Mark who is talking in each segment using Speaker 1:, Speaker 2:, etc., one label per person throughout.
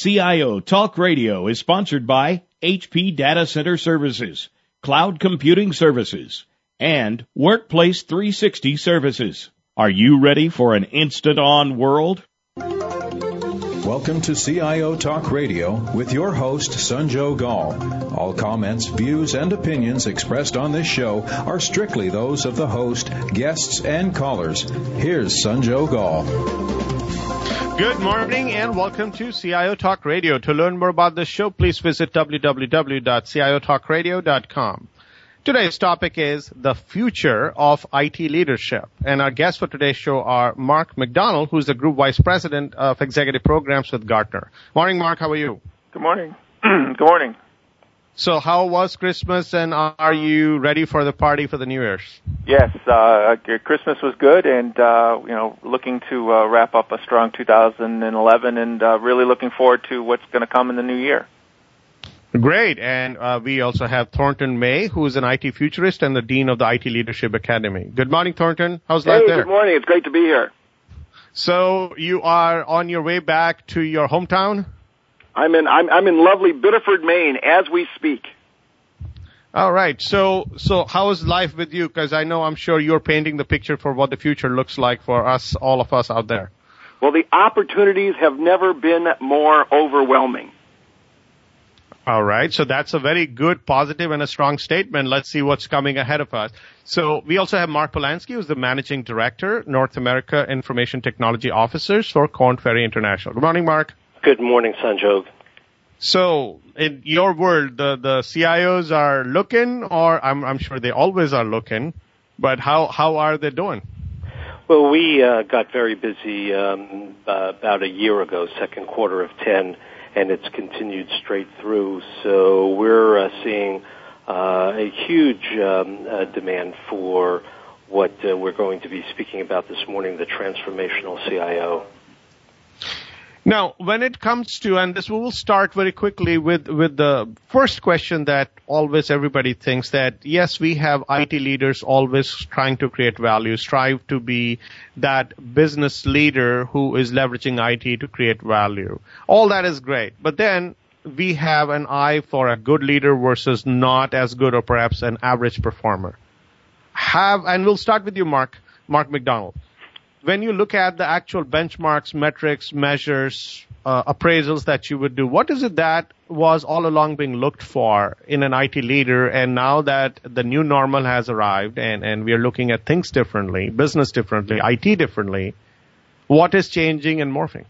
Speaker 1: CIO Talk Radio is sponsored by HP Data Center Services, Cloud Computing Services, and Workplace 360 Services. Are you ready for an instant-on world?
Speaker 2: Welcome to CIO Talk Radio with your host, Sanjog Gall. All comments, views, and opinions expressed on this show are strictly those of the host, guests, and callers. Here's Sanjog Gall.
Speaker 3: Good morning and welcome to CIO Talk Radio. To learn more about this show, please visit www.ciotalkradio.com. Today's topic is the future of IT leadership. And our guests for today's show are Mark McDonald, who's the Group Vice President of Executive Programs with Gartner. Morning, Mark. How are you?
Speaker 4: Good morning. Good morning.
Speaker 3: So how was Christmas, and are you ready for the party for the New Year's?
Speaker 4: Yes, Christmas was good, and looking to wrap up a strong 2011, and really looking forward to what's going to come in the new year.
Speaker 3: Great, and we also have Thornton May, who is an IT futurist and the Dean of the IT Leadership Academy. Good morning, Thornton. How's life there?
Speaker 5: Good morning. It's great to be here.
Speaker 3: So you are on your way back to your hometown?
Speaker 5: I'm in lovely Biddeford, Maine, as we speak.
Speaker 3: All right. So how is life with you? Because I'm sure you're painting the picture for what the future looks like for us, all of us out there.
Speaker 5: Well, the opportunities have never been more overwhelming.
Speaker 3: All right. So that's a very good, positive, and a strong statement. Let's see what's coming ahead of us. So we also have Mark Polanski, who's the Managing Director, North America Information Technology Officers for Korn Ferry International. Good morning, Mark.
Speaker 6: Good morning, Sanjog.
Speaker 3: So in your world, the CIOs are looking, or I'm sure they always are looking, but how are they doing?
Speaker 6: Well, we got very busy about a year ago, second quarter of 10, and it's continued straight through. So we're seeing a huge demand for what we're going to be speaking about this morning, the transformational CIO.
Speaker 3: Now, when it comes to, and this will start very quickly with the first question that always everybody thinks that, yes, we have IT leaders always trying to create value, strive to be that business leader who is leveraging IT to create value. All that is great. But then we have an eye for a good leader versus not as good or perhaps an average performer. And we'll start with you, Mark McDonald. When you look at the actual benchmarks, metrics, measures, appraisals that you would do, what is it that was all along being looked for in an IT leader, and now that the new normal has arrived and we are looking at things differently, business differently, IT differently, what is changing and morphing?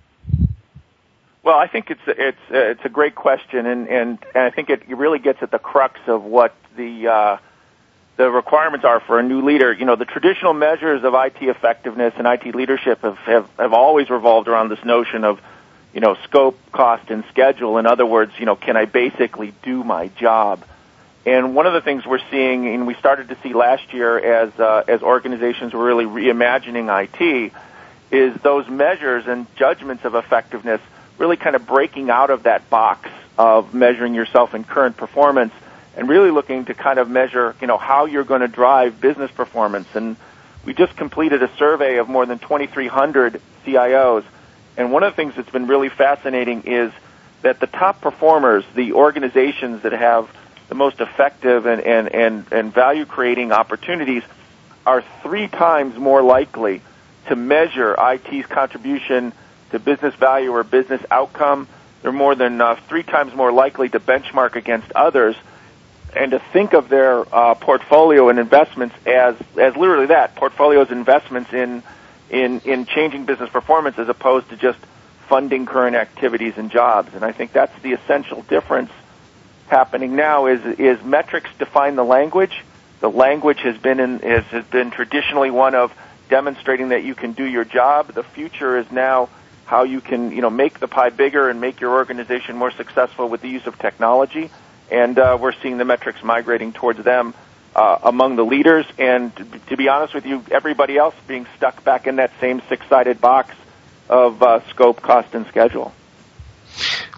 Speaker 4: Well, I think it's a great question, and I think it really gets at the crux of what the requirements are for a new leader. The traditional measures of IT effectiveness and IT leadership have always revolved around this notion of, scope, cost, and schedule. In other words, can I basically do my job? And one of the things we're seeing, and we started to see last year as organizations were really reimagining IT, is those measures and judgments of effectiveness really kind of breaking out of that box of measuring yourself in current performance and really looking to kind of measure, how you're going to drive business performance. And we just completed a survey of more than 2,300 CIOs. And one of the things that's been really fascinating is that the top performers, the organizations that have the most effective and value-creating opportunities, are 3 times more likely to measure IT's contribution to business value or business outcome. They're more than 3 times more likely to benchmark against others and to think of their portfolio and investments as literally that, portfolios, investments in changing business performance as opposed to just funding current activities and jobs. And I think that's the essential difference happening now is metrics define the language. The language has been traditionally one of demonstrating that you can do your job. The future is now how you can, make the pie bigger and make your organization more successful with the use of technology. And we're seeing the metrics migrating towards them among the leaders. And to be honest with you, everybody else being stuck back in that same 6-sided box of scope, cost, and schedule.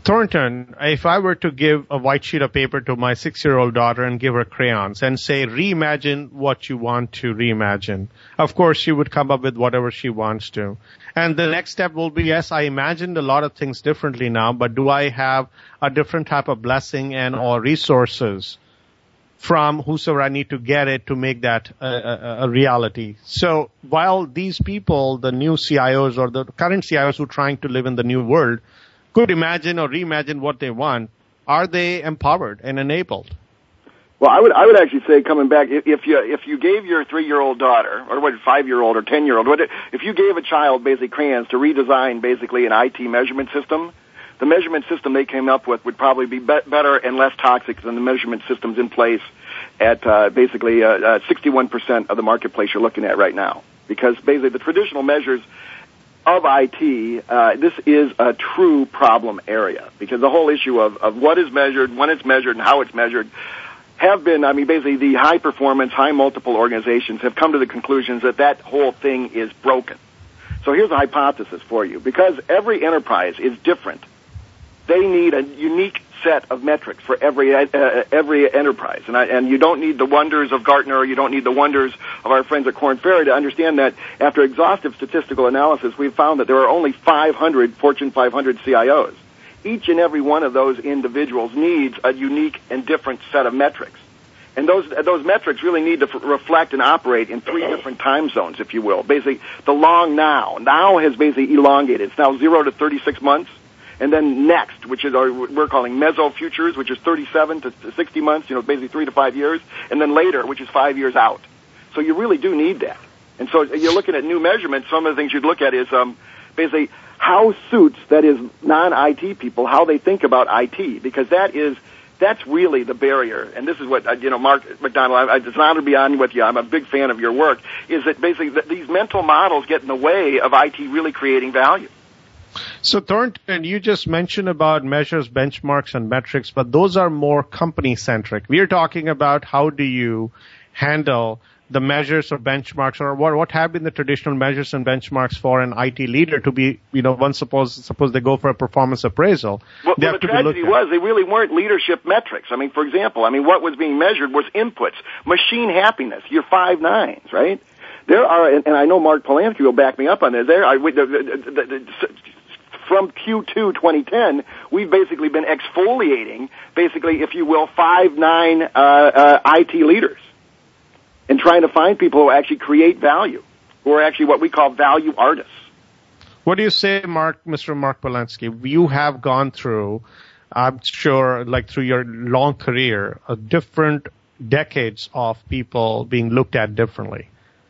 Speaker 3: Thornton, if I were to give a white sheet of paper to my 6-year-old daughter and give her crayons and say, reimagine what you want to reimagine, of course she would come up with whatever she wants to. And the next step will be, yes, I imagined a lot of things differently now, but do I have a different type of blessing and or resources from whosoever I need to get it to make that a reality? So while these people, the new CIOs or the current CIOs who are trying to live in the new world, could imagine or reimagine what they want, are they empowered and enabled?
Speaker 5: Well, I would actually say, coming back, if you gave your 3-year-old daughter, or 5-year-old or 10-year-old, if you gave a child basically crayons to redesign basically an IT measurement system, the measurement system they came up with would probably be better and less toxic than the measurement systems in place at basically 61% of the marketplace you're looking at right now. Because basically the traditional measures of IT, this is a true problem area, because the whole issue of what is measured, when it's measured, and how it's measured have been, basically the high-performance, high-multiple organizations have come to the conclusions that whole thing is broken. So here's a hypothesis for you. Because every enterprise is different, they need a unique set of metrics for every enterprise, and you don't need the wonders of Gartner, you don't need the wonders of our friends at Korn Ferry to understand that after exhaustive statistical analysis, we've found that there are only 500 Fortune 500 CIOs. Each and every one of those individuals needs a unique and different set of metrics, and those metrics really need to reflect and operate in 3 different time zones, if you will. Basically, the long now has basically elongated. It's now 0 to 36 months. And then next, which is we're calling meso futures, which is 37 to 60 months, basically 3 to 5 years. And then later, which is 5 years out. So you really do need that. And so you're looking at new measurements. Some of the things you'd look at is basically how suits, that is non-IT people, how they think about IT, because that's really the barrier. And this is what, Mark McDonald, it's an honor to be on with you. I'm a big fan of your work, is that basically these mental models get in the way of IT really creating value.
Speaker 3: So Thornton, you just mentioned about measures, benchmarks, and metrics, but those are more company-centric. We're talking about how do you handle the measures or benchmarks, or what have been the traditional measures and benchmarks for an IT leader to be, suppose they go for a performance appraisal.
Speaker 5: Well, the tragedy was they really weren't leadership metrics. For example, what was being measured was inputs, machine happiness, your 5 nines, right? There are, and I know Mark Polanski will back me up on this, from Q2 2010, we've basically been exfoliating, if you will, 5-9 IT leaders and trying to find people who actually create value, who are actually what we call value artists.
Speaker 3: What do you say, Mr. Mark Polanski? You have gone through, I'm sure, through your long career, different decades of people being looked at differently.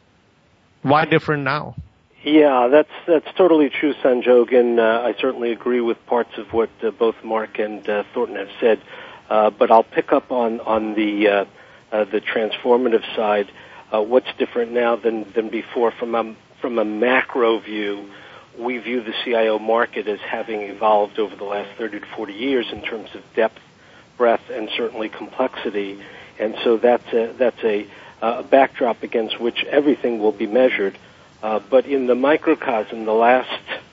Speaker 3: Why different now?
Speaker 6: Yeah, that's totally true, Sanjog, and I certainly agree with parts of what both Mark and Thornton have said. But I'll pick up on the transformative side. What's different now than before? From a macro view, we view the CIO market as having evolved over the last 30 to 40 years in terms of depth, breadth, and certainly complexity. And so that's a backdrop against which everything will be measured. But in the microcosm, the last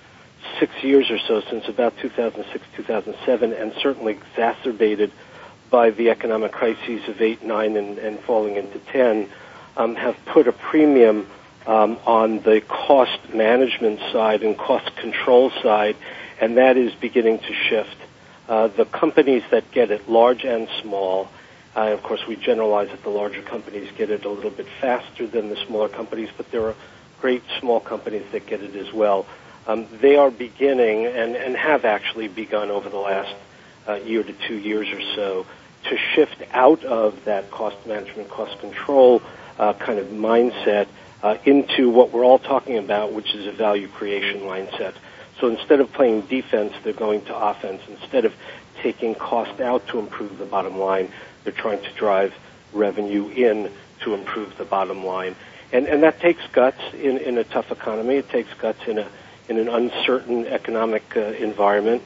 Speaker 6: 6 years or so, since about 2006, 2007, and certainly exacerbated by the economic crises of 8, 9, and falling into 10, have put a premium on the cost management side and cost control side, and that is beginning to shift. The companies that get it, large and small, of course we generalize that the larger companies get it a little bit faster than the smaller companies, but there are great small companies that get it as well. They are beginning and have actually begun over the last year to 2 years or so to shift out of that cost management, cost control kind of mindset into what we're all talking about, which is a value creation mindset. So instead of playing defense, they're going to offense. Instead of taking cost out to improve the bottom line, they're trying to drive revenue in to improve the bottom line. And that takes guts in a tough economy. It takes guts in an uncertain economic environment,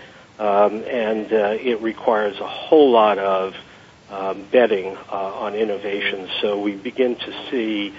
Speaker 6: and it requires a whole lot of betting on innovation. So we begin to see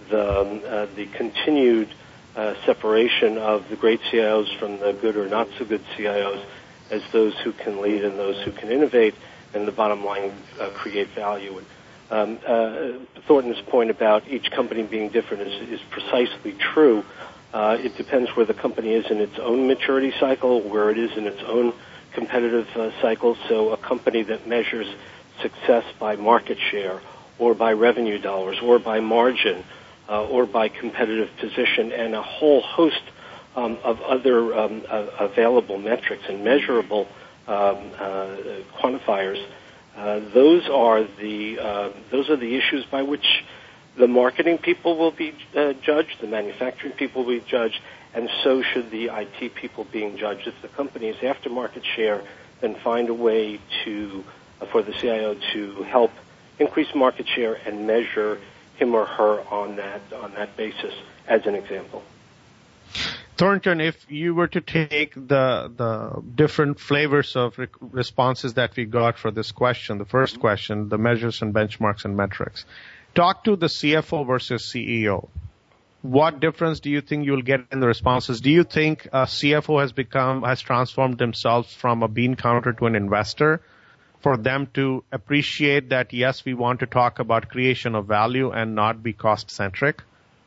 Speaker 6: the continued separation of the great CIOs from the good or not so good CIOs, as those who can lead and those who can innovate, and the bottom line, create value. And Thornton's point about each company being different is precisely true. It depends where the company is in its own maturity cycle, where it is in its own competitive cycle. So a company that measures success by market share or by revenue dollars or by margin or by competitive position and a whole host of other available metrics and measurable quantifiers, those are the issues by which the marketing people will be judged, the manufacturing people will be judged, and so should the IT people being judged. If the company is after market share, then find a way for the CIO to help increase market share and measure him or her on that basis, as an example.
Speaker 3: Thornton, if you were to take the different flavors of responses that we got for this question, the first question, the measures and benchmarks and metrics, talk to the CFO versus CEO. What difference do you think you'll get in the responses? Do you think a CFO has transformed themselves from a bean counter to an investor for them to appreciate that, yes, we want to talk about creation of value and not be cost-centric?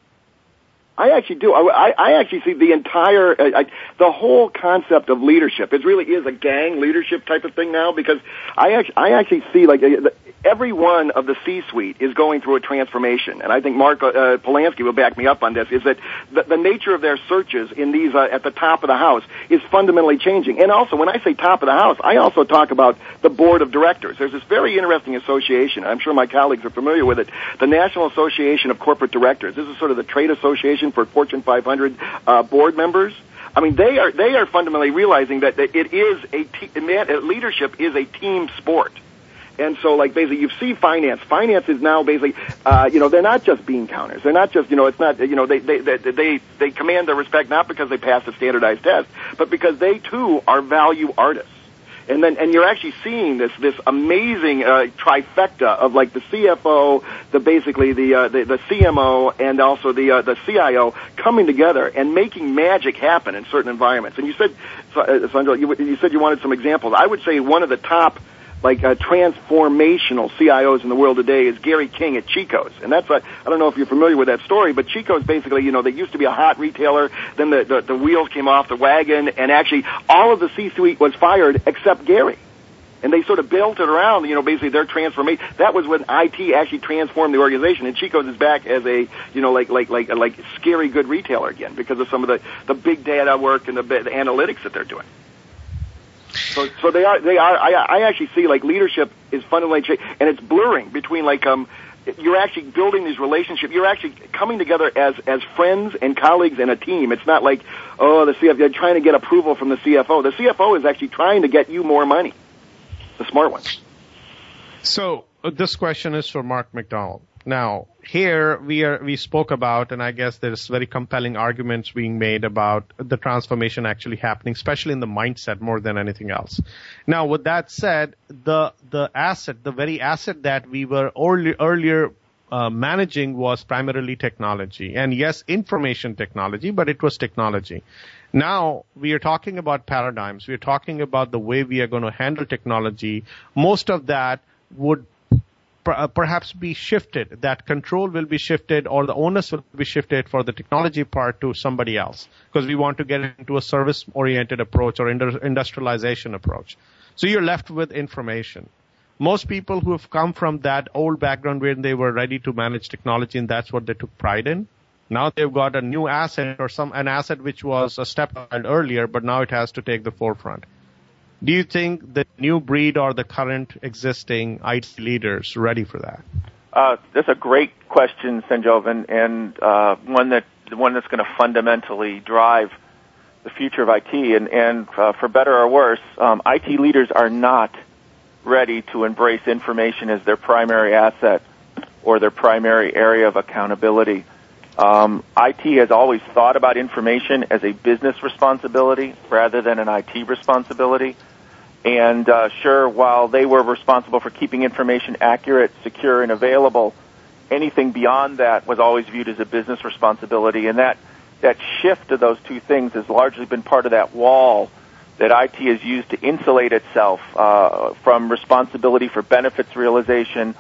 Speaker 5: I actually do. I actually see the entire, the whole concept of leadership. It really is a gang leadership type of thing now, because I actually see like every one of the C-suite is going through a transformation, and I think Mark Polanski will back me up on this. Is that the nature of their searches in these at the top of the house is fundamentally changing. And also, when I say top of the house, I also talk about the board of directors. There's this very interesting association. I'm sure my colleagues are familiar with it. The National Association of Corporate Directors. This is sort of the trade association for Fortune 500 board members. I mean, they are fundamentally realizing that it is leadership is a team sport. And so, like, basically, you see finance. Finance is now basically, they're not just bean counters. They're not just, it's not, they command their respect not because they passed a standardized test, but because they too are value artists. And you're actually seeing this amazing trifecta of like the CFO, the CMO, and also the CIO coming together and making magic happen in certain environments. And you said, Sandra, you said you wanted some examples. I would say one of the top transformational CIOs in the world today is Gary King at Chico's. And that's I don't know if you're familiar with that story, but Chico's basically, they used to be a hot retailer, then the wheels came off the wagon, and actually all of the C-suite was fired except Gary. And they sort of built it around, basically their transformation. That was when IT actually transformed the organization, and Chico's is back as a, like scary good retailer again because of some of the big data work and the analytics that they're doing. So they are. I actually see like leadership is fundamentally changing, and it's blurring between you're actually building these relationships. You're actually coming together as friends and colleagues and a team. It's not like, the CFO, you're trying to get approval from the CFO. The CFO is actually trying to get you more money. The smart one.
Speaker 3: So this question is for Mark McDonald. Now, here we spoke about, and I guess there's very compelling arguments being made about the transformation actually happening, especially in the mindset more than anything else. Now, with that said, the very asset that we were earlier managing was primarily technology. And yes, information technology, but it was technology. Now we are talking about paradigms. We are talking about the way we are going to handle technology. Most of that would perhaps be shifted. That control will be shifted, or the onus will be shifted for the technology part to somebody else, because we want to get into a service-oriented approach or industrialization approach. So you're left with information. Most people who have come from that old background where they were ready to manage technology and that's what they took pride in, now they've got a new asset or an asset which was a step earlier, but now it has to take the forefront. Do you think the new breed or the current existing IT leaders ready for that?
Speaker 4: That's a great question, Sanjov, and one that's going to fundamentally drive the future of IT. And for better or worse, IT leaders are not ready to embrace information as their primary asset or their primary area of accountability. IT has always thought about information as a business responsibility rather than an IT responsibility. And sure, while they were responsible for keeping information accurate, secure, and available, anything beyond that was always viewed as a business responsibility. And that shift of those two things has largely been part of that wall that IT has used to insulate itself from responsibility for benefits realization,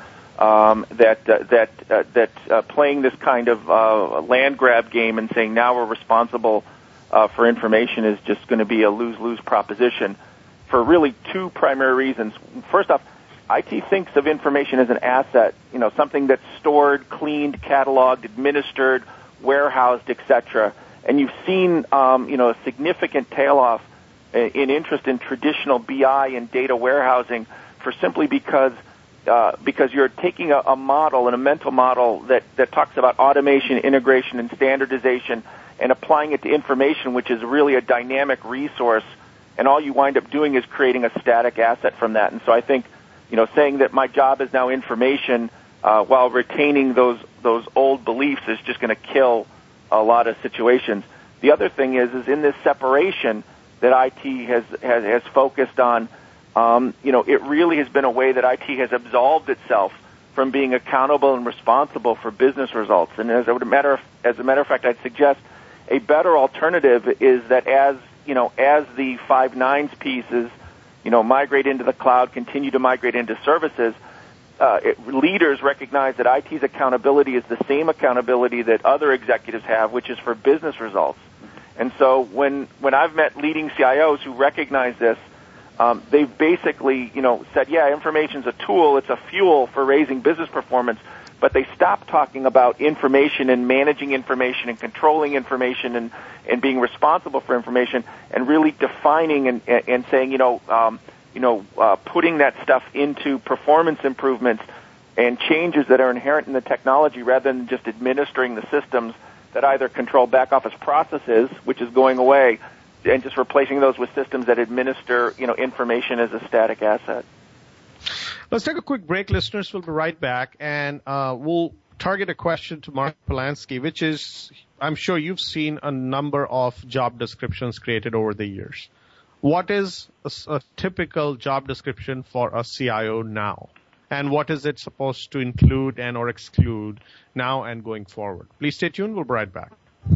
Speaker 4: that playing this kind of land grab game and saying now we're responsible for information is just going to be a lose-lose proposition for really two primary reasons. First off, IT thinks of information as an asset, something that's stored, cleaned, cataloged, administered, warehoused, etc. And you've seen, a significant tail-off in interest in traditional BI and data warehousing for simply because you're taking a model and a mental model that talks about automation, integration, and standardization and applying it to information, which is really a dynamic resource, and all you wind up doing is creating a static asset from that. And so I think, saying that my job is now information while retaining those old beliefs is just going to kill a lot of situations. The other thing is in this separation that IT has focused on, it really has been a way that IT has absolved itself from being accountable and responsible for business results. And as a matter of fact, I'd suggest a better alternative is that as the 5 nines pieces, migrate into the cloud, continue to migrate into services, leaders recognize that IT's accountability is the same accountability that other executives have, which is for business results. And so when I've met leading CIOs who recognize this, they've basically, said, yeah, information's a tool, it's a fuel for raising business performance, but they stop talking about information and managing information and controlling information and being responsible for information and really defining and saying, putting that stuff into performance improvements and changes that are inherent in the technology rather than just administering the systems that either control back office processes, which is going away, and just replacing those with systems that administer, information as a static asset.
Speaker 3: Let's take a quick break, listeners. We'll be right back, and we'll target a question to Mark Polanski, which is, I'm sure you've seen a number of job descriptions created over the years. What is a typical job description for a CIO now? And what is it supposed to include and or exclude now and going forward? Please stay tuned. We'll be right back.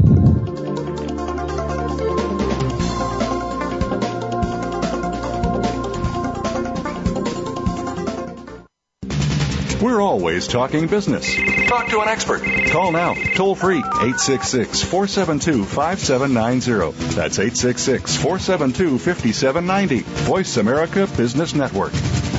Speaker 7: We're always talking business. Talk to an expert. Call now, toll free, 866-472-5790. That's 866-472-5790. Voice America Business Network.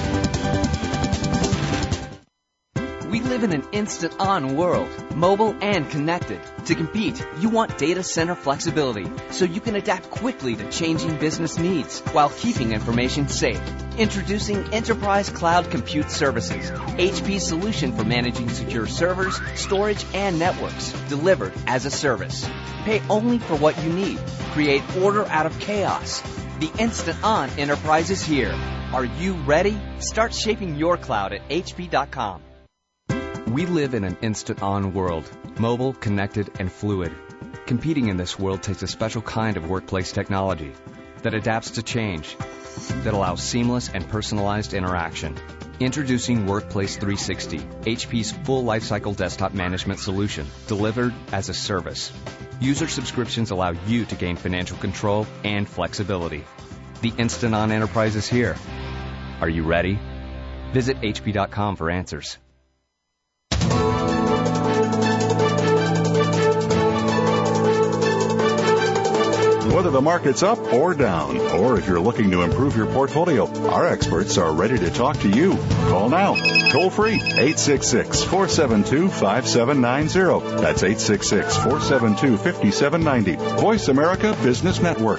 Speaker 8: We live in an instant-on world, mobile and connected. To compete, you want data center flexibility, so you can adapt quickly to changing business needs while keeping information safe. Introducing Enterprise Cloud Compute Services, HP's solution for managing secure servers, storage, and networks, delivered as a service. Pay only for what you need. Create order out of chaos. The instant-on enterprise is here. Are you ready? Start shaping your cloud at hp.com. We live in an instant-on world, mobile, connected, and fluid. Competing in this world takes a special kind of workplace technology that adapts to change, that allows seamless and personalized interaction. Introducing Workplace 360, HP's full lifecycle desktop management solution, delivered as a service. User subscriptions allow you to gain financial control and flexibility. The instant-on enterprise is here. Are you ready? Visit hp.com for answers.
Speaker 7: Whether the market's up or down, or if you're looking to improve your portfolio, our experts are ready to talk to you. Call now, toll free, 866-472-5790. That's 866-472-5790. Voice America Business Network.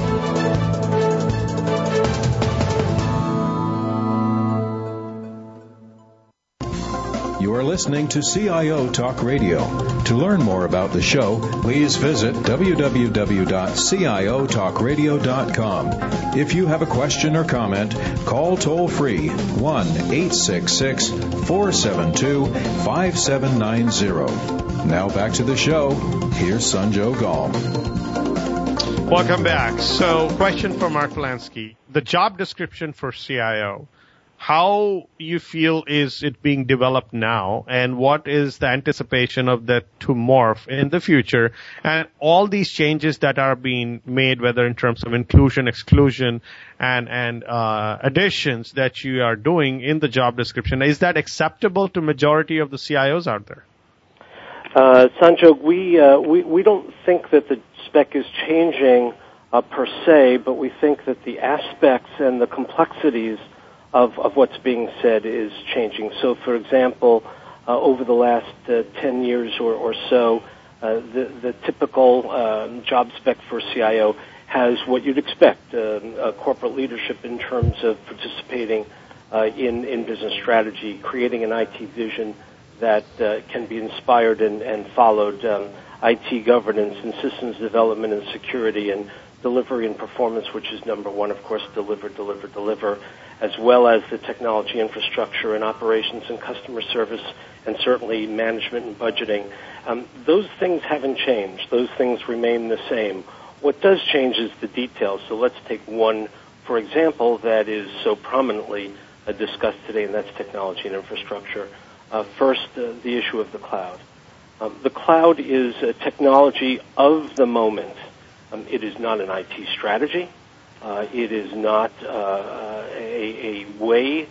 Speaker 2: You are listening to CIO Talk Radio. To learn more about the show, please visit www.ciotalkradio.com. If you have a question or comment, call toll-free 1-866-472-5790. Now back to the show. Here's Sanjog Gall.
Speaker 3: Welcome back. So, question for Mark Polanski. The job description for CIO. how you feel is it being developed now, and what is the anticipation of that to morph in the future, and all these changes that are being made, whether in terms of inclusion, exclusion, and additions that you are doing in the job description, is that acceptable to majority of the CIOs out there?
Speaker 6: Sanjog, we don't think that the spec is changing per se, but we think that the aspects and the complexities of what's being said is changing. So, for example, over the last 10 years or so, the typical job spec for CIO has what you'd expect, corporate leadership in terms of participating in business strategy, creating an IT vision that can be inspired and followed, IT governance and systems development and security and delivery and performance, which is number one, of course, deliver, as well as the technology infrastructure and operations and customer service and certainly management and budgeting. Those things haven't changed. Those things remain the same. What does change is the details. So let's take one, for example, that is so prominently discussed today, and that's technology and infrastructure. First, the issue of the cloud. The cloud is a technology of the moment. It is not an IT strategy. It is not a way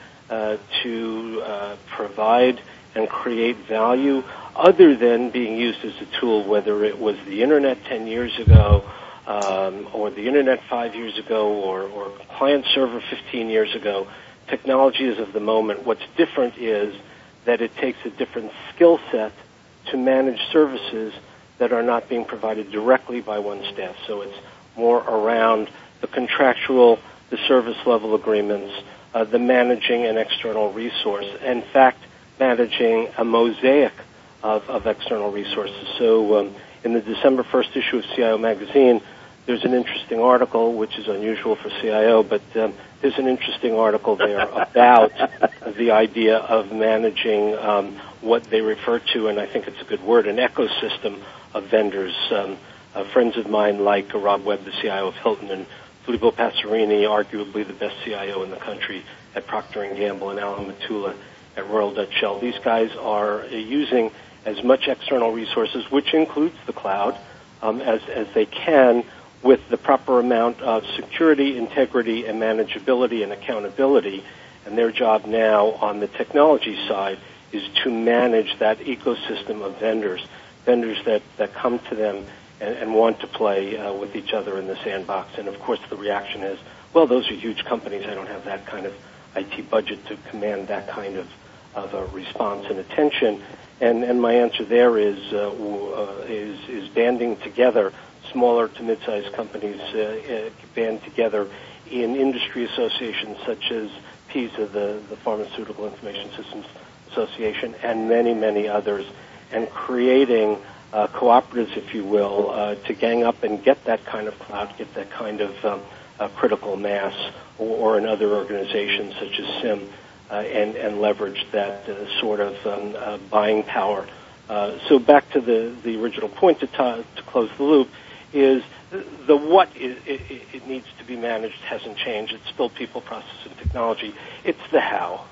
Speaker 6: to provide and create value other than being used as a tool, whether it was the Internet 10 years ago or the Internet 5 years ago or client server 15 years ago. Technology is of the moment. What's different is that it takes a different skill set to manage services that are not being provided directly by one staff. So it's more around the contractual, the service level agreements, the managing an external resource, in fact, managing a mosaic of external resources. So in the December 1st issue of CIO Magazine, there's an interesting article, which is unusual for CIO, but there's an interesting article there about the idea of managing what they refer to, and I think it's a good word, an ecosystem of vendors. Friends of mine like Rob Webb, the CIO of Hilton, and Filippo Passerini, arguably the best CIO in the country at Procter & Gamble, and Alan Matula at Royal Dutch Shell. These guys are using as much external resources, which includes the cloud, as they can, with the proper amount of security, integrity, and manageability and accountability. And their job now on the technology side is to manage that ecosystem of vendors that come to them and want to play with each other in the sandbox. And, of course, the reaction is, well, those are huge companies. I don't have that kind of IT budget to command that kind of a response and attention. And my answer there is banding together. Smaller to mid-sized companies band together in industry associations such as PISA, the Pharmaceutical Information Systems Association, and many, many others, and creating cooperatives, if you will, to gang up and get that kind of cloud, get that kind of critical mass, or in other organizations such as SIM, and leverage that sort of buying power. So back to the original point to close the loop is the what it needs to be managed hasn't changed. It's still people, process, and technology. It's the how.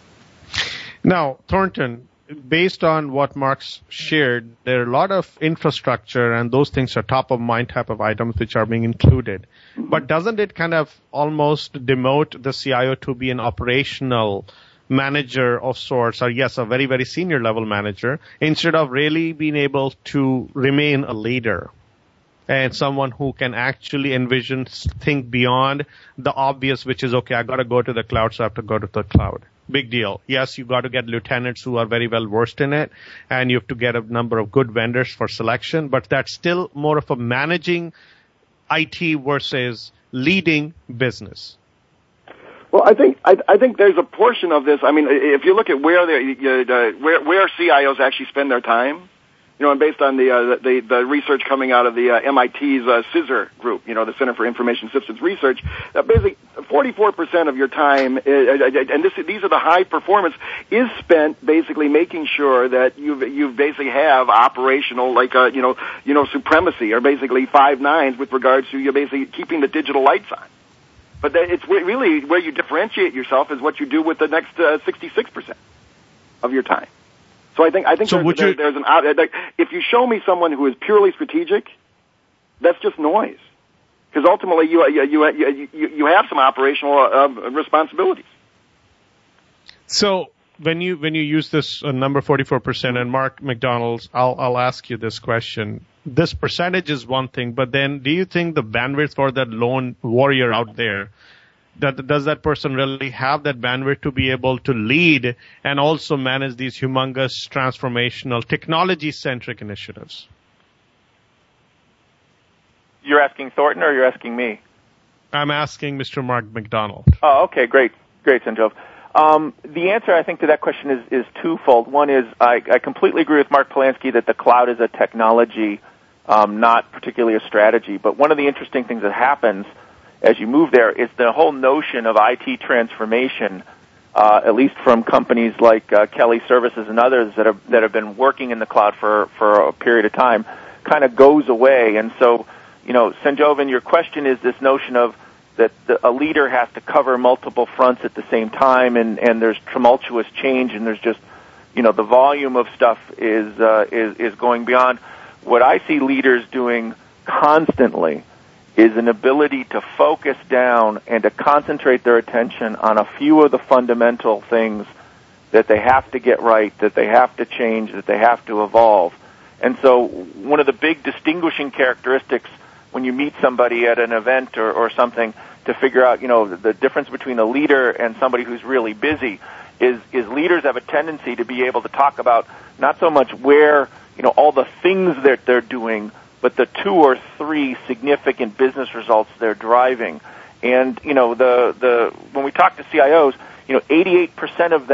Speaker 3: Now, Thornton, based on what Mark's shared, there are a lot of infrastructure and those things are top of mind type of items which are being included. But doesn't it kind of almost demote the CIO to be an operational manager of sorts, or yes, a very, very senior level manager, instead of really being able to remain a leader and someone who can actually envision, think beyond the obvious, which is, okay, I got to go to the cloud, so I have to go to the cloud. Big deal. Yes, you got to get lieutenants who are very well versed in it, and you have to get a number of good vendors for selection, but that's still more of a managing IT versus leading business.
Speaker 5: Well, I think there's a portion of this. I mean, if you look at where CIOs actually spend their time, you know, and based on the research coming out of the MIT's CISR group, you know, the Center for Information Systems Research, basically 44% of your time, and these are the high performance, is spent basically making sure that you basically have operational, like supremacy, or basically 5 nines with regards to you basically keeping the digital lights on. But it's really where you differentiate yourself is what you do with the next 66% of your time. So I think
Speaker 3: so
Speaker 5: there's an if you show me someone who is purely strategic, that's just noise. Because ultimately you have some operational responsibilities.
Speaker 3: So when you use this number 44% and Mark McDonald, I'll ask you this question. This percentage is one thing, but then do you think the bandwidth for that lone warrior out there, does that person really have that bandwidth to be able to lead and also manage these humongous transformational technology-centric initiatives?
Speaker 4: You're asking Thornton or you're asking me?
Speaker 3: I'm asking Mr. Mark McDonald.
Speaker 4: Oh, okay, great, Sanjov. The answer, I think, to that question is twofold. One is I completely agree with Mark Polanski that the cloud is a technology, not particularly a strategy. But one of the interesting things that happens as you move there is the whole notion of IT transformation, at least from companies like Kelly Services and others that have been working in the cloud for a period of time, kind of goes away. And so, Sanjovan, your question is this notion of that a leader has to cover multiple fronts at the same time, and there's tumultuous change, and there's just, the volume of stuff is going beyond. What I see leaders doing constantly is an ability to focus down and to concentrate their attention on a few of the fundamental things that they have to get right, that they have to change, that they have to evolve. And so one of the big distinguishing characteristics when you meet somebody at an event or something to figure out, the difference between a leader and somebody who's really busy is leaders have a tendency to be able to talk about not so much where, all the things that they're doing, but the 2 or 3 significant business results they're driving. And, when we talk to CIOs, 88% of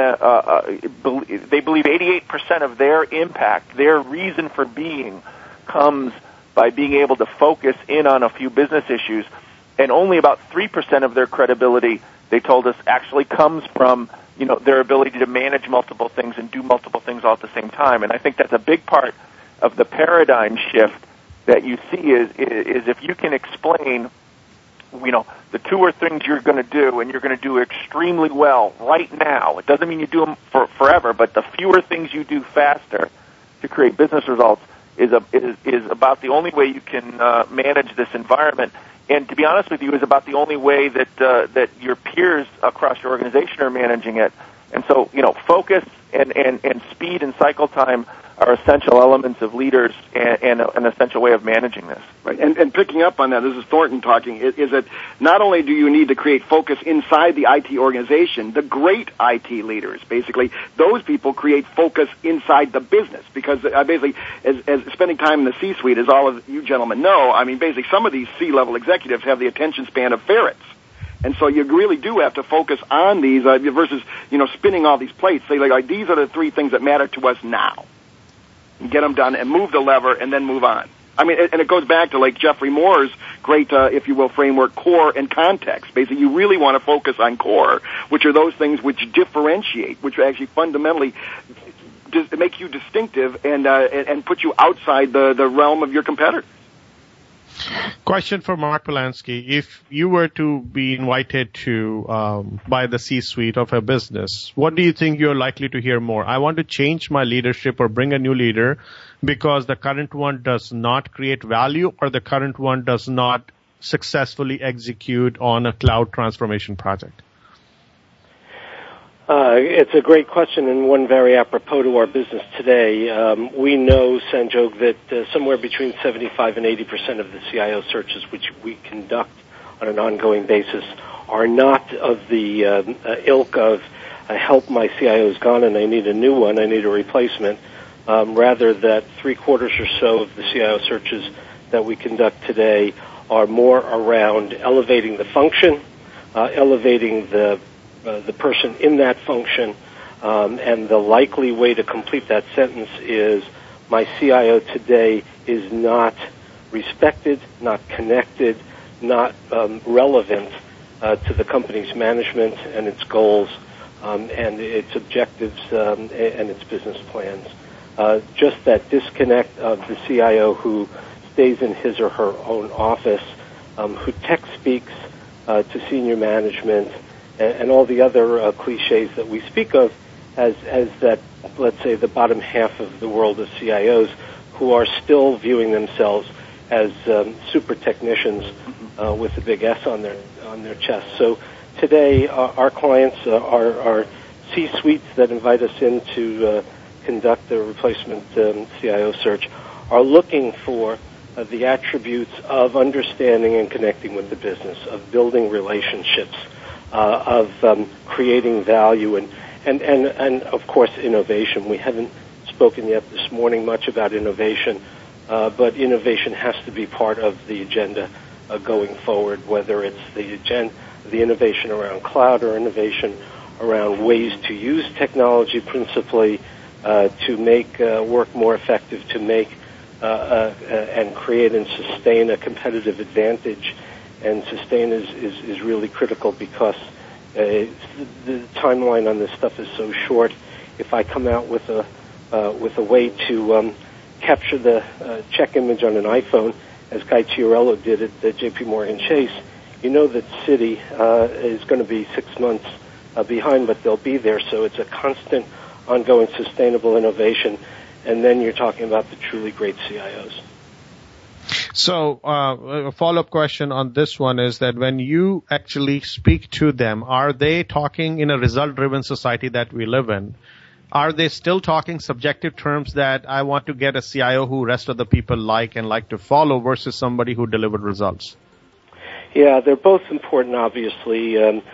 Speaker 4: they believe 88% of their impact, their reason for being, comes by being able to focus in on a few business issues, and only about 3% of their credibility, they told us, actually comes from, their ability to manage multiple things and do multiple things all at the same time. And I think that's a big part of the paradigm shift that you see is if you can explain, the 2 or 3 things you're going to do, and you're going to do extremely well right now. It doesn't mean you do them forever, but the fewer things you do faster to create business results is about the only way you can manage this environment. And to be honest with you, is about the only way that your peers across your organization are managing it. And so, focus and speed and cycle time are essential elements of leaders and an essential way of managing this.
Speaker 5: Right. And picking up on that, this is Thornton talking, is that not only do you need to create focus inside the IT organization, the great IT leaders, basically, those people create focus inside the business. Because basically, as spending time in the C-suite, as all of you gentlemen know, basically some of these C-level executives have the attention span of ferrets. And so you really do have to focus on these versus, spinning all these plates. Say, like, these are the 3 things that matter to us now. Get them done and move the lever and then move on. And it goes back to like Jeffrey Moore's great, if you will, framework, core and context. Basically, you really want to focus on core, which are those things which differentiate, which actually fundamentally make you distinctive and put you outside the realm of your competitors.
Speaker 3: Question for Mark Polanski. If you were to be invited to by the C-suite of a business, what do you think you're likely to hear more? I want to change my leadership or bring a new leader because the current one does not create value or the current one does not successfully execute on a cloud transformation project.
Speaker 6: It's a great question and one very apropos to our business today. We know, Sanjog, that somewhere between 75 and 80% of the CIO searches which we conduct on an ongoing basis are not of the ilk of help, my CIO is gone and I need a new one, I need a replacement. Rather that 3/4 or so of the CIO searches that we conduct today are more around elevating the function, elevating the person in that function, and the likely way to complete that sentence is my CIO today is not respected, not connected, not relevant to the company's management and its goals and its objectives and its business plans. Just that disconnect of the CIO who stays in his or her own office, who tech speaks to senior management, and all the other cliches that we speak of as that, let's say, the bottom half of the world of CIOs who are still viewing themselves as super technicians with a big S on their chest. So today, our clients are C-suites that invite us in to conduct a replacement CIO search are looking for the attributes of understanding and connecting with the business, of building relationships, of creating value, and of course innovation. We haven't spoken yet this morning much about innovation, but innovation has to be part of the agenda going forward, whether it's the innovation around cloud or innovation around ways to use technology principally to make work more effective, to make and create and sustain a competitive advantage. And sustain is really critical because the timeline on this stuff is so short. If I come out with a way to capture the check image on an iPhone, as Guy Chiarello did at J.P. Morgan Chase, you know that Citi is going to be 6 months behind, but they'll be there. So it's a constant, ongoing, sustainable innovation. And then you're talking about the truly great CIOs.
Speaker 3: So a follow-up question on this one is that when you actually speak to them, are they talking in a result-driven society that we live in? Are they still talking subjective terms that I want to get a CIO who rest of the people like and like to follow versus somebody who delivered results?
Speaker 6: Yeah, they're both important, obviously.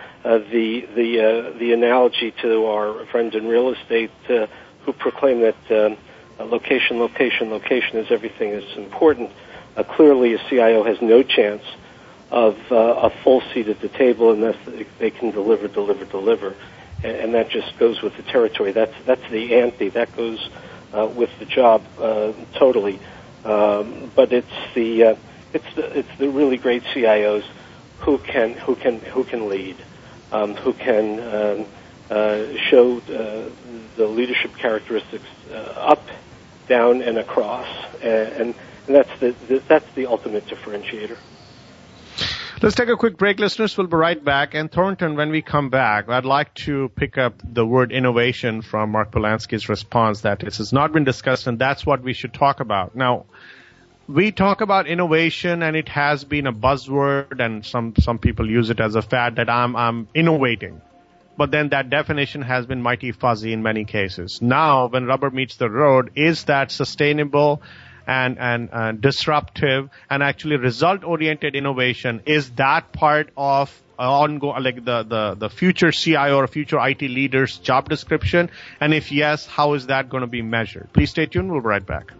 Speaker 6: The analogy to our friends in real estate who proclaim that location is everything is important. Clearly, a CIO has no chance of a full seat at the table unless they can deliver. And that just goes with the territory. That's the ante. That goes with the job totally. But it's the really great CIOs who can lead, who can show the leadership characteristics up, down, and across, and that's the ultimate differentiator.
Speaker 3: Let's take a quick break, listeners. We'll be right back. And Thornton, when we come back, I'd like to pick up the word innovation from Mark Polanski's response that this has not been discussed, and that's what we should talk about. Now, we talk about innovation, and it has been a buzzword, and some people use it as a fad that I'm innovating. But then that definition has been mighty fuzzy in many cases. Now, when rubber meets the road, is that sustainable and disruptive and actually result-oriented innovation? Is that part of ongoing, like the future CIO or future IT leader's job description? And if yes, how is that going to be measured? Please stay tuned. We'll be right back.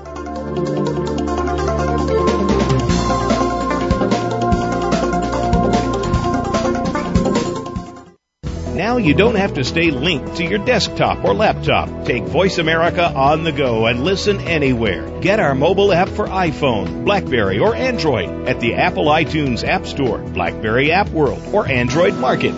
Speaker 1: Now you don't have to stay linked to your desktop or laptop. Take Voice America on the go and listen anywhere. Get our mobile app for iPhone, BlackBerry, or Android at the Apple iTunes App Store, BlackBerry App World, or Android Market.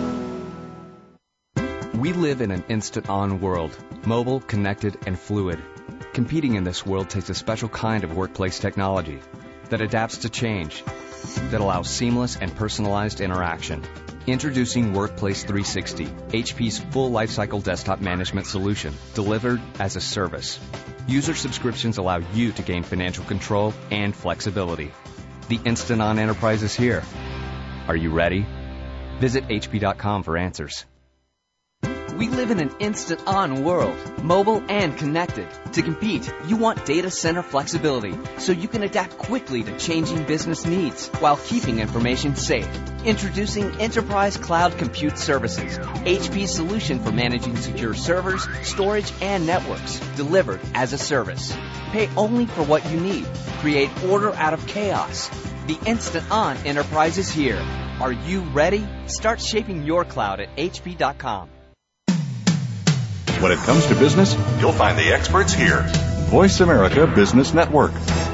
Speaker 8: We live in an instant-on world, mobile, connected, and fluid. Competing in this world takes a special kind of workplace technology that adapts to change, that allows seamless and personalized interaction. Introducing Workplace 360, HP's full lifecycle desktop management solution, delivered as a service. User subscriptions allow you to gain financial control and flexibility. The instant-on enterprise is here. Are you ready? Visit HP.com for answers. We live in an instant-on world, mobile and connected. To compete, you want data center flexibility, so you can adapt quickly to changing business needs while keeping information safe. Introducing Enterprise Cloud Compute Services, HP's solution for managing secure servers, storage, and networks, delivered as a service. Pay only for what you need. Create order out of chaos. The instant-on enterprise is here. Are you ready? Start shaping your cloud at HP.com.
Speaker 7: When it comes to business, you'll find the experts here. Voice America Business Network.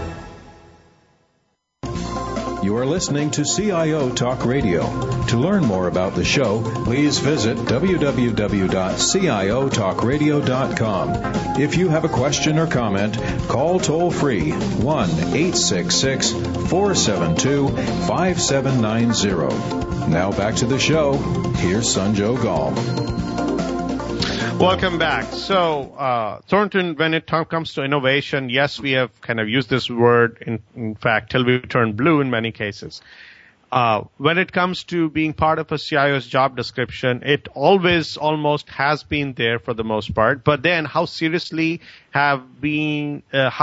Speaker 2: You are listening to CIO Talk Radio. To learn more about the show, please visit www.ciotalkradio.com. If you have a question or comment, call toll-free 1-866-472-5790. Now back to the show. Here's Sanjog Gall.
Speaker 3: Welcome back. So, Thornton, when it comes to innovation, yes, we have kind of used this word, in fact, till we turn blue in many cases. When it comes to being part of a CIO's job description, it always almost has been there for the most part. But then, how seriously have we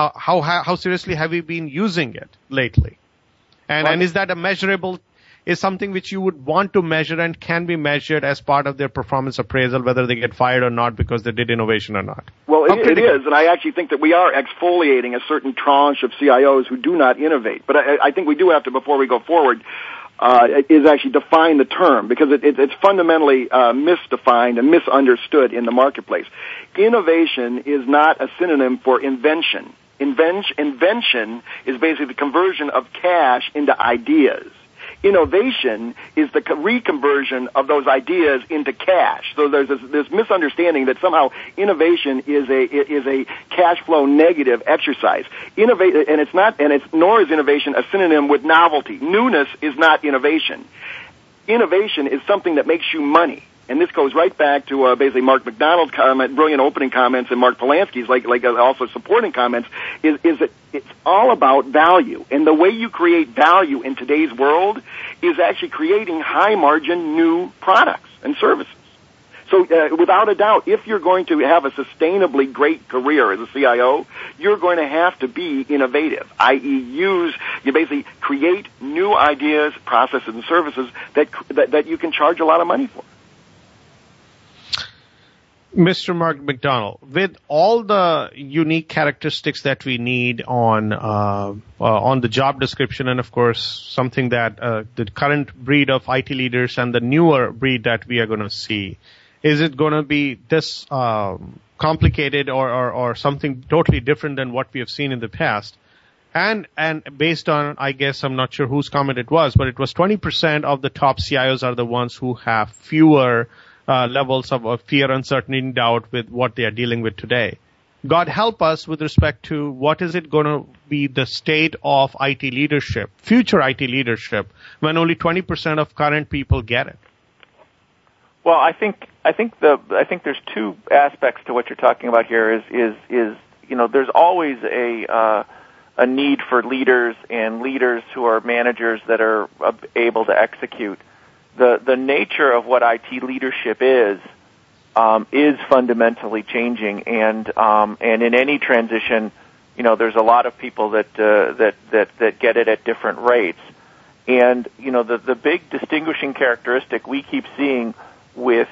Speaker 3: been using it lately? And is that a measurable? Is something which you would want to measure and can be measured as part of their performance appraisal, whether they get fired or not because they did innovation or not?
Speaker 5: Well, it is, and I actually think that we are exfoliating a certain tranche of CIOs who do not innovate. But I think we do have to, before we go forward, is actually define the term, because it's fundamentally misdefined and misunderstood in the marketplace. Innovation is not a synonym for invention. Invention is basically the conversion of cash into ideas. Innovation is the reconversion of those ideas into cash. So there's this misunderstanding that somehow innovation is a cash flow negative exercise. Nor is innovation a synonym with novelty. Newness is not innovation. Innovation is something that makes you money. And this goes right back to basically Mark McDonald's comment, brilliant opening comments, and Mark Polanski's also supporting comments. Is that it's all about value, and the way you create value in today's world is actually creating high margin new products and services. So without a doubt, if you're going to have a sustainably great career as a CIO, you're going to have to be innovative, i.e. you basically create new ideas, processes, and services that you can charge a lot of money for.
Speaker 3: Mr. Mark McDonald, with all the unique characteristics that we need on the job description, and of course something that the current breed of IT leaders and the newer breed that we are going to see, is it going to be this complicated or something totally different than what we have seen in the past? And based on, I guess, I'm not sure whose comment it was, but it was 20% of the top CIOs are the ones who have fewer levels of fear, uncertainty, and doubt with what they are dealing with today. God help us with respect to what is it going to be the state of IT leadership, future IT leadership, when only 20% of current people get it.
Speaker 4: Well, I think there's two aspects to what you're talking about here. Is there's always a need for leaders and leaders who are managers that are able to execute. The nature of what IT leadership is fundamentally changing, and in any transition, there's a lot of people that get it at different rates, and the big distinguishing characteristic we keep seeing with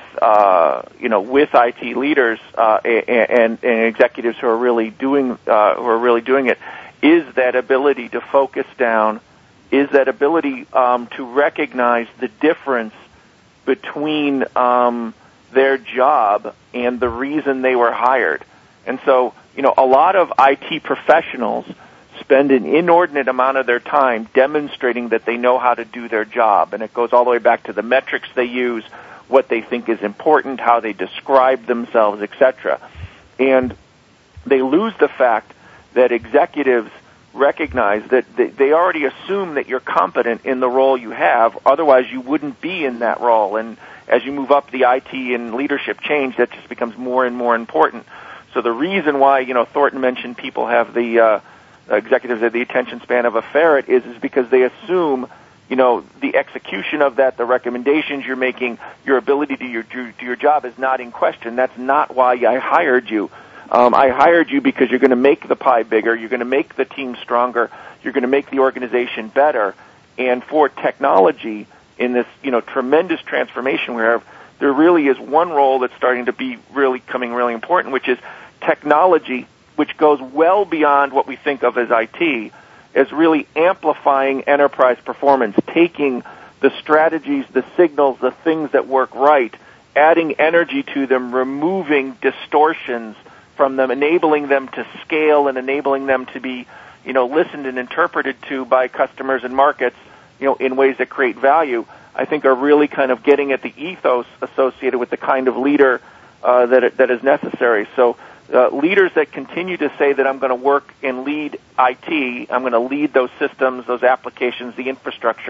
Speaker 4: IT leaders and executives who are really doing it is that ability to focus down. Is that ability to recognize the difference between their job and the reason they were hired. And so, a lot of IT professionals spend an inordinate amount of their time demonstrating that they know how to do their job. And it goes all the way back to the metrics they use, what they think is important, how they describe themselves, etc. And they lose the fact that executives recognize that they already assume that you're competent in the role you have, otherwise you wouldn't be in that role. And as you move up the IT and leadership change, that just becomes more and more important. So the reason why, Thornton mentioned people have the executives have the attention span of a ferret is because they assume, the execution of that, the recommendations you're making, your ability to do your job is not in question. That's not why I hired you. I hired you because you're going to make the pie bigger, you're going to make the team stronger, you're going to make the organization better. And for technology in this, tremendous transformation where there really is one role that's starting to be becoming really important, which is technology, which goes well beyond what we think of as IT, is really amplifying enterprise performance, taking the strategies, the signals, the things that work right, adding energy to them, removing distortions from them, enabling them to scale and enabling them to be, listened and interpreted to by customers and markets, in ways that create value, I think are really kind of getting at the ethos associated with the kind of leader that is necessary. So leaders that continue to say that I'm going to work and lead IT, I'm going to lead those systems, those applications, the infrastructure,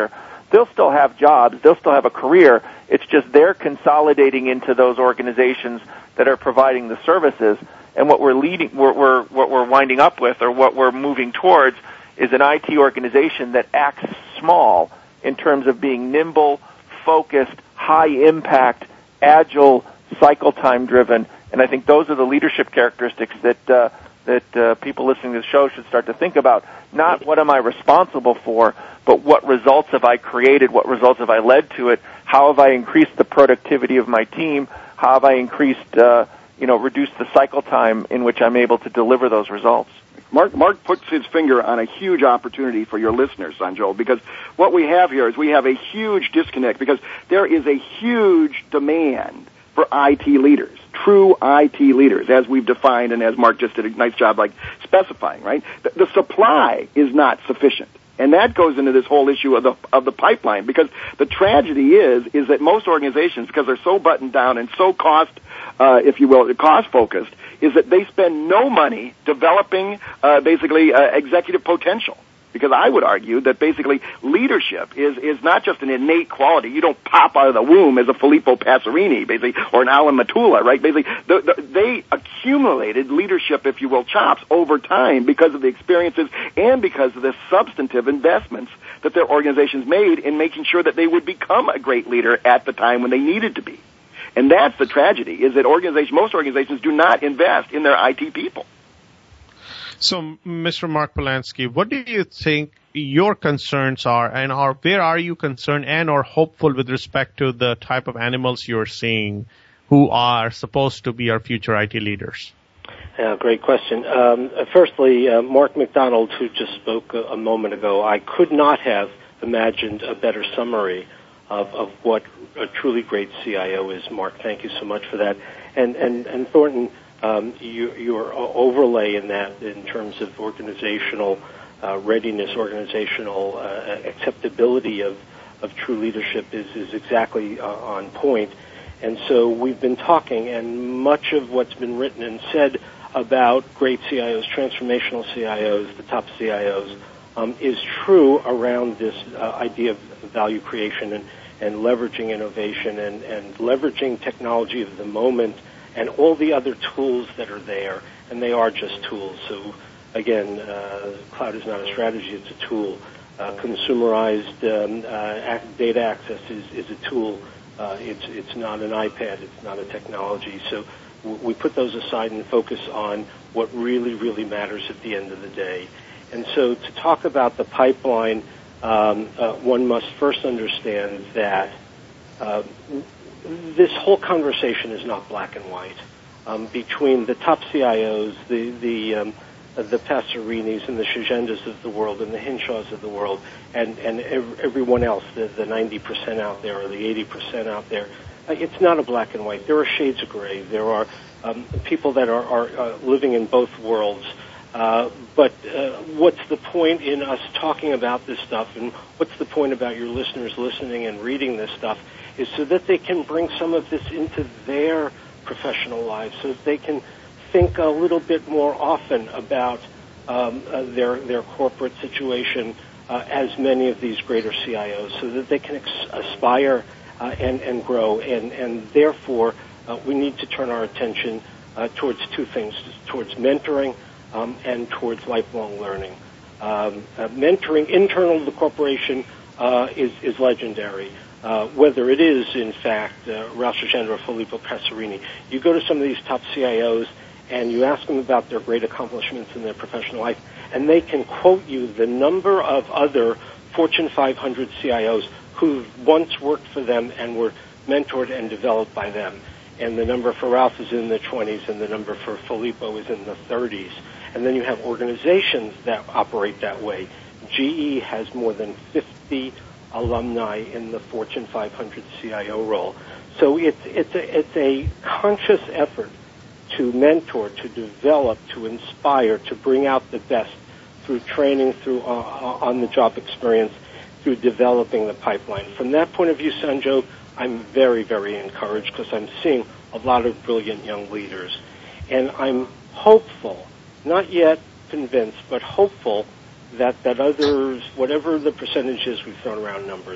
Speaker 4: they'll still have jobs, they'll still have a career. It's just they're consolidating into those organizations that are providing the services. And what we're winding up with, or what we're moving towards, is an IT organization that acts small in terms of being nimble, focused, high impact, agile, cycle time driven. And I think those are the leadership characteristics that people listening to the show should start to think about. Not what am I responsible for, but what results have I created, what results have I led to it, how have I increased the productivity of my team, how have I increased, reduced the cycle time in which I'm able to deliver those results.
Speaker 5: Mark puts his finger on a huge opportunity for your listeners, Sanjol, because what we have here is we have a huge disconnect, because there is a huge demand for IT leaders, true IT leaders, as we've defined and as Mark just did a nice job specifying, right? The supply is not sufficient. And that goes into this whole issue of the pipeline, because the tragedy is that most organizations, because they're so buttoned down and so cost focused, is that they spend no money developing executive potential. Because I would argue that basically leadership is not just an innate quality. You don't pop out of the womb as a Filippo Passerini, basically, or an Alan Matula, right? Basically, they accumulated leadership, if you will, chops over time because of the experiences and because of the substantive investments that their organizations made in making sure that they would become a great leader at the time when they needed to be. And that's the tragedy, is that most organizations do not invest in their IT people.
Speaker 3: So, Mr. Mark Polanski, what do you think your concerns are, and where are you concerned and or hopeful with respect to the type of animals you're seeing who are supposed to be our future IT leaders?
Speaker 6: Great question. Firstly, Mark McDonald, who just spoke a moment ago, I could not have imagined a better summary of what a truly great CIO is. Mark, thank you so much for that. And Thornton, your overlay in that, in terms of organizational readiness, organizational acceptability of true leadership is exactly on point. And so we've been talking, and much of what's been written and said about great CIOs, transformational CIOs, the top CIOs, is true around this idea of value creation and leveraging innovation and leveraging technology of the moment and all the other tools that are there, and they are just tools. So, again, cloud is not a strategy, it's a tool. Consumerized data access is a tool. It's not an iPad, it's not a technology. So we put those aside and focus on what really, really matters at the end of the day. And so to talk about the pipeline, one must first understand that this whole conversation is not black and white. Between the top CIOs, the Passerinis and the Shajendas of the world and the Hinshaws of the world and everyone else, the 90% out there or the 80% out there, it's not a black and white. There are shades of gray. There are people that are living in both worlds. But what's the point in us talking about this stuff, and what's the point about your listeners listening and reading this stuff, is so that they can bring some of this into their professional lives, so that they can think a little bit more often about their corporate situation as many of these greater CIOs, so that they can aspire and grow. And therefore, we need to turn our attention towards two things, towards mentoring and towards lifelong learning. Mentoring internal to the corporation is legendary. Whether it is, in fact, Ralph Shachendra or Filippo Passerini. You go to some of these top CIOs and you ask them about their great accomplishments in their professional life, and they can quote you the number of other Fortune 500 CIOs who once worked for them and were mentored and developed by them. And the number for Ralph is in the 20s, and the number for Filippo is in the 30s. And then you have organizations that operate that way. GE has more than 50 alumni in the Fortune 500 CIO role. So it's a conscious effort to mentor, to develop, to inspire, to bring out the best through training, through on-the-job experience, through developing the pipeline. From that point of view, Sanjog, I'm very, very encouraged because I'm seeing a lot of brilliant young leaders. And I'm hopeful, not yet convinced, but hopeful that others, whatever the percentages we've thrown around numbers,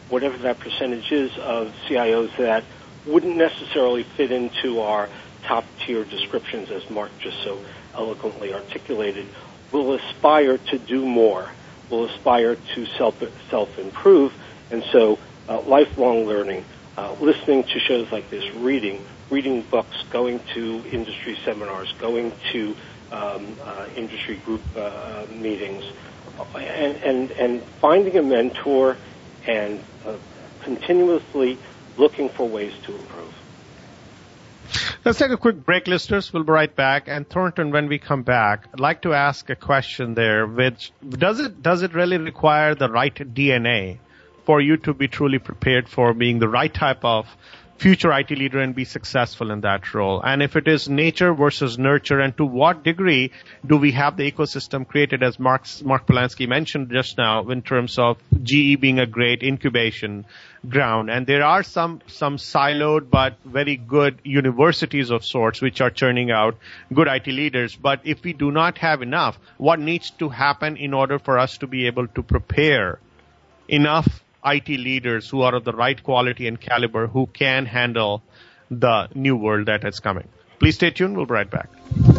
Speaker 6: whatever that percentage is of CIOs that wouldn't necessarily fit into our top-tier descriptions, as Mark just so eloquently articulated, will aspire to do more, will aspire to self-improve, and so lifelong learning, listening to shows like this, reading books, going to industry seminars, going to industry group meetings, and finding a mentor and continuously looking for ways to improve.
Speaker 3: Let's take a quick break, listeners. We'll be right back. And Thornton, when we come back, I'd like to ask a question there, which does it really require the right DNA for you to be truly prepared for being the right type of future IT leader and be successful in that role? And if it is nature versus nurture, and to what degree do we have the ecosystem created, as Mark Polanski mentioned just now, in terms of GE being a great incubation ground? And there are some siloed but very good universities of sorts which are churning out good IT leaders. But if we do not have enough, what needs to happen in order for us to be able to prepare enough IT leaders who are of the right quality and caliber, who can handle the new world that is coming? Please stay tuned. We'll be right back.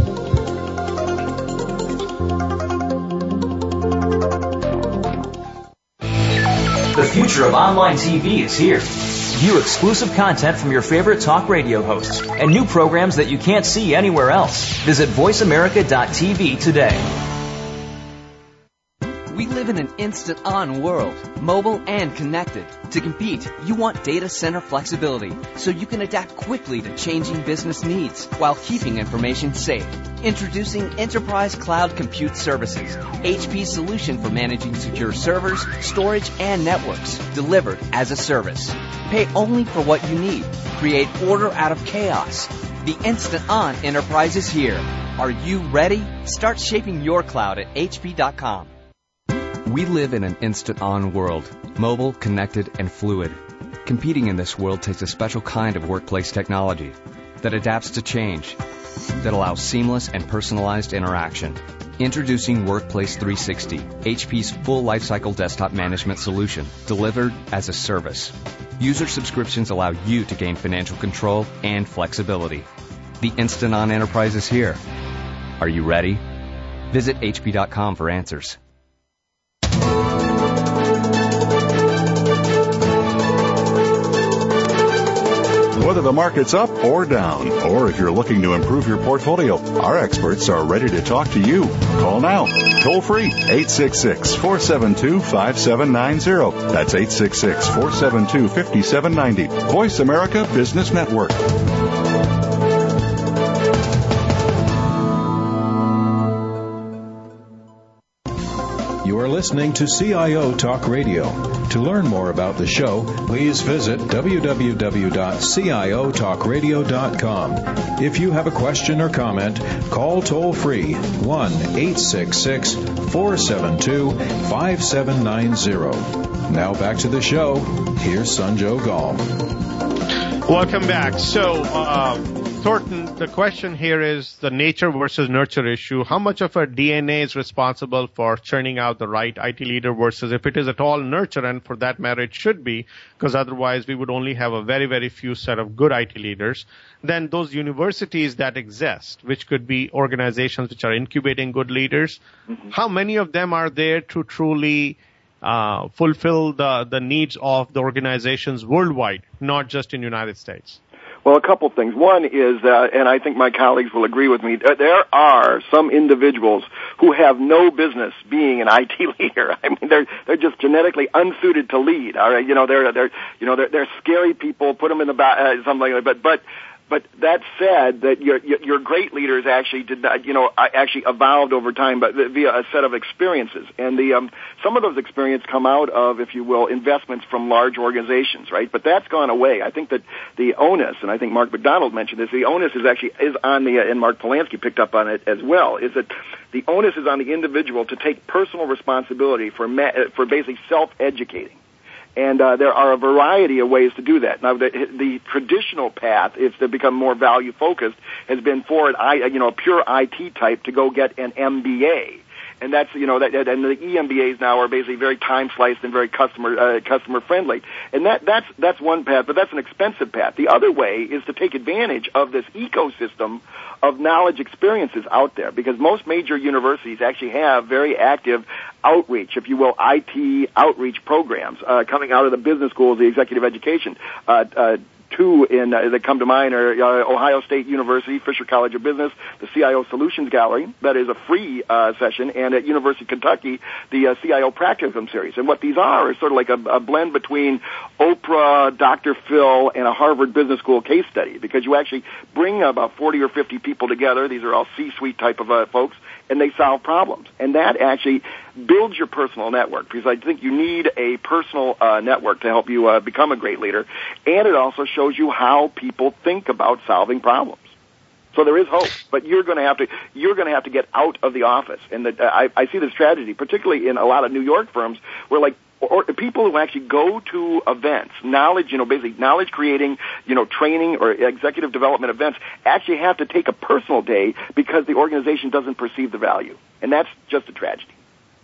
Speaker 9: The future of online TV is here. View exclusive content from your favorite talk radio hosts and new programs that you can't see anywhere else. Visit voiceamerica.tv today.
Speaker 8: We live in an instant-on world, mobile and connected. To compete, you want data center flexibility, so you can adapt quickly to changing business needs while keeping information safe. Introducing Enterprise Cloud Compute Services, HP's solution for managing secure servers, storage, and networks, delivered as a service. Pay only for what you need. Create order out of chaos. The instant-on enterprise is here. Are you ready? Start shaping your cloud at hp.com. We live in an instant-on world, mobile, connected, and fluid. Competing in this world takes a special kind of workplace technology that adapts to change, that allows seamless and personalized interaction. Introducing Workplace 360, HP's full lifecycle desktop management solution, delivered as a service. User subscriptions allow you to gain financial control and flexibility. The instant-on enterprise is here. Are you ready? Visit hp.com for answers.
Speaker 7: Whether the market's up or down, or if you're looking to improve your portfolio, our experts are ready to talk to you. Call now. Toll free, 866-472-5790. That's 866-472-5790. Voice America Business Network.
Speaker 2: You are listening to CIO Talk Radio. To learn more about the show, please visit www.ciotalkradio.com. If you have a question or comment, call toll-free 1-866-472-5790. Now back to the show. Here's Sanjog Gall.
Speaker 3: Welcome back. So, Thornton, the question here is the nature versus nurture issue. How much of our DNA is responsible for churning out the right IT leader versus if it is at all nurture, and for that matter it should be, because otherwise we would only have a very, very few set of good IT leaders. Then those universities that exist, which could be organizations which are incubating good leaders, how many of them are there to truly fulfill the needs of the organizations worldwide, not just in the United States?
Speaker 5: Well, a couple things. One is, and I think my colleagues will agree with me, there are some individuals who have no business being an IT leader. I mean, they're just genetically unsuited to lead. All right, they're scary people. Put them in the back, something like that. But that said, that your great leaders actually did not, actually evolved over time, but via a set of experiences. And some of those experiences come out of, if you will, investments from large organizations, right? But that's gone away. I think that the onus, and I think Mark McDonald mentioned this, the onus is on the, and Mark Polanski picked up on it as well, is that the onus is on the individual to take personal responsibility for basically self-educating. And there are a variety of ways to do that. Now, the traditional path, if they become more value-focused, has been for a pure IT type to go get an MBA. And that's, and the EMBAs now are basically very time sliced and very customer friendly. And that's one path, but that's an expensive path. The other way is to take advantage of this ecosystem of knowledge experiences out there, because most major universities actually have very active outreach, if you will, IT outreach programs coming out of the business schools, the executive education. Two that come to mind are Ohio State University, Fisher College of Business, the CIO Solutions Gallery, that is a free session, and at University of Kentucky, the CIO Practicum Series. And what these are is sort of like a blend between Oprah, Dr. Phil, and a Harvard Business School case study, because you actually bring about 40 or 50 people together. These are all C-suite type of folks, and they solve problems. And that actually builds your personal network, because I think you need a personal network to help you become a great leader. And it also shows you how people think about solving problems. So there is hope, but you're going to have to get out of the office. And I see this tragedy, particularly in a lot of New York firms, where or people who actually go to events, basically knowledge creating, training or executive development events, actually have to take a personal day because the organization doesn't perceive the value. And that's just a tragedy.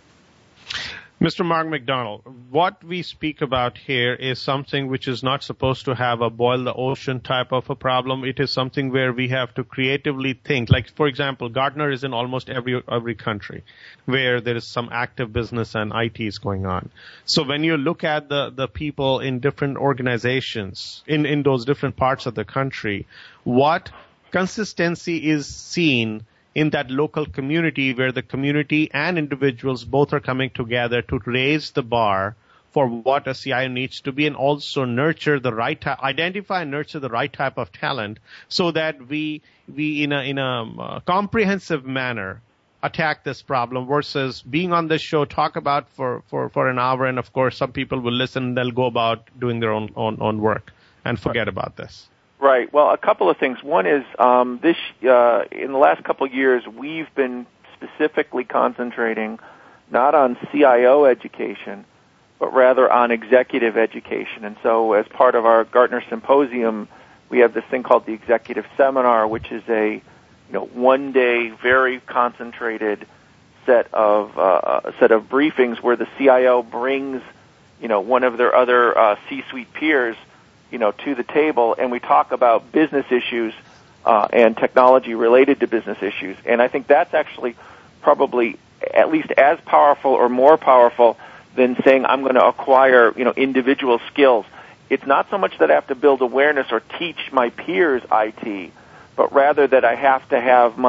Speaker 3: Mr. Mark McDonald, what we speak about here is something which is not supposed to have a boil the ocean type of a problem. It is something where we have to creatively think. Like, for example, Gartner is in almost every country where there is some active business and IT is going on. So when you look at the people in different organizations in those different parts of the country, what consistency is seen in that local community, where the community and individuals both are coming together to raise the bar for what a CIO needs to be, and also identify and nurture the right type of talent, so that we in a comprehensive manner attack this problem, versus being on this show, talk about for an hour, and of course some people will listen, they'll go about doing their own work and forget about this.
Speaker 4: Right. Well, a couple of things. One is in the last couple of years, we've been specifically concentrating not on CIO education, but rather on executive education. And so as part of our Gartner Symposium, we have this thing called the Executive Seminar, which is a one-day, very concentrated set of briefings where the CIO brings one of their other C-suite peers to the table, and we talk about business issues and technology related to business issues. And I think that's actually probably at least as powerful or more powerful than saying I'm going to acquire, individual skills. It's not so much that I have to build awareness or teach my peers IT, but rather that I have to have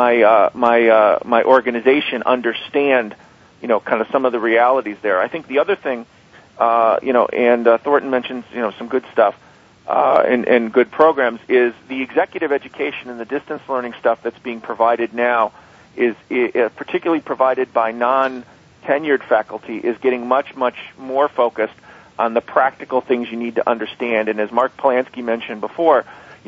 Speaker 4: my organization understand, kind of some of the realities there. I think the other thing, and Thornton mentions, some good stuff. And good programs, is the executive education and the distance learning stuff that's being provided now is particularly provided by non-tenured faculty, is getting much, much more focused on the practical things you need to understand. And as Mark Polanski mentioned before,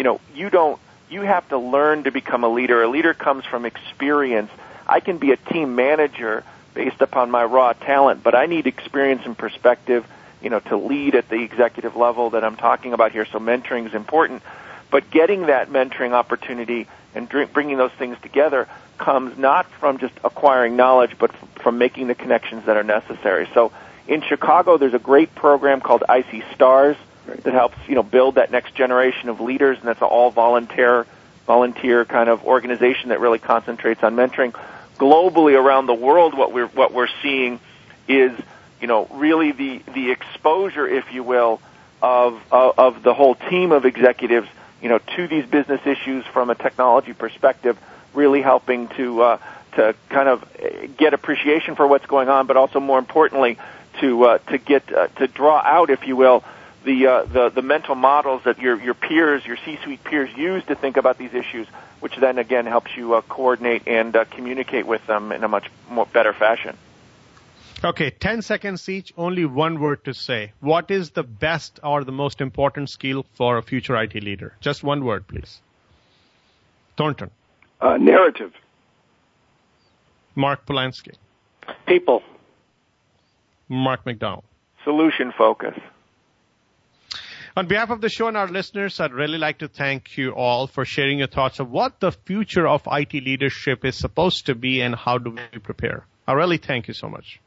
Speaker 4: you have to learn to become a leader. A leader comes from experience. I can be a team manager based upon my raw talent, but I need experience and perspective to lead at the executive level that I'm talking about here. So mentoring is important. But getting that mentoring opportunity and bringing those things together comes not from just acquiring knowledge, but from making the connections that are necessary. So in Chicago, there's a great program called IC Stars that helps, build that next generation of leaders, and that's an all volunteer kind of organization that really concentrates on mentoring. Globally around the world, what we're seeing is really the exposure, if you will, of the whole team of executives, to these business issues from a technology perspective, really helping to kind of get appreciation for what's going on, but also more importantly to draw out, if you will, the mental models that your peers, your C-suite peers use to think about these issues, which then again helps you coordinate and communicate with them in a much more better fashion.
Speaker 3: Okay, 10 seconds each, only one word to say. What is the best or the most important skill for a future IT leader? Just one word, please. Thornton.
Speaker 5: Narrative.
Speaker 3: Mark Polanski.
Speaker 6: People.
Speaker 3: Mark McDonald.
Speaker 4: Solution focus.
Speaker 3: On behalf of the show and our listeners, I'd really like to thank you all for sharing your thoughts of what the future of IT leadership is supposed to be and how do we prepare. I really thank you so much.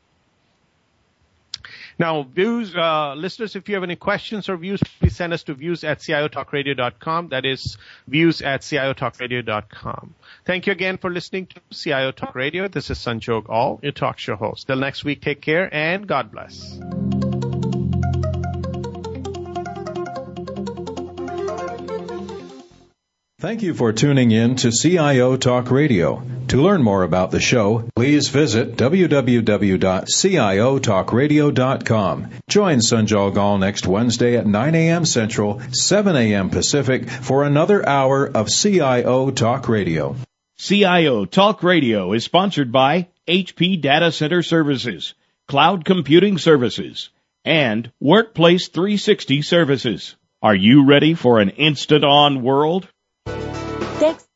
Speaker 3: Now, views, listeners, if you have any questions or views, please send us to views@ciotalkradio.com. That is views@ciotalkradio.com. Thank you again for listening to CIO Talk Radio. This is Sanjog Aul, your talk show host. Till next week, take care and God bless.
Speaker 2: Thank you for tuning in to CIO Talk Radio. To learn more about the show, please visit www.ciotalkradio.com. Join Sanjog Aul next Wednesday at 9 a.m. Central, 7 a.m. Pacific for another hour of CIO Talk Radio.
Speaker 1: CIO Talk Radio is sponsored by HP Data Center Services, Cloud Computing Services, and Workplace 360 Services. Are you ready for an instant-on world?
Speaker 10: Thanks.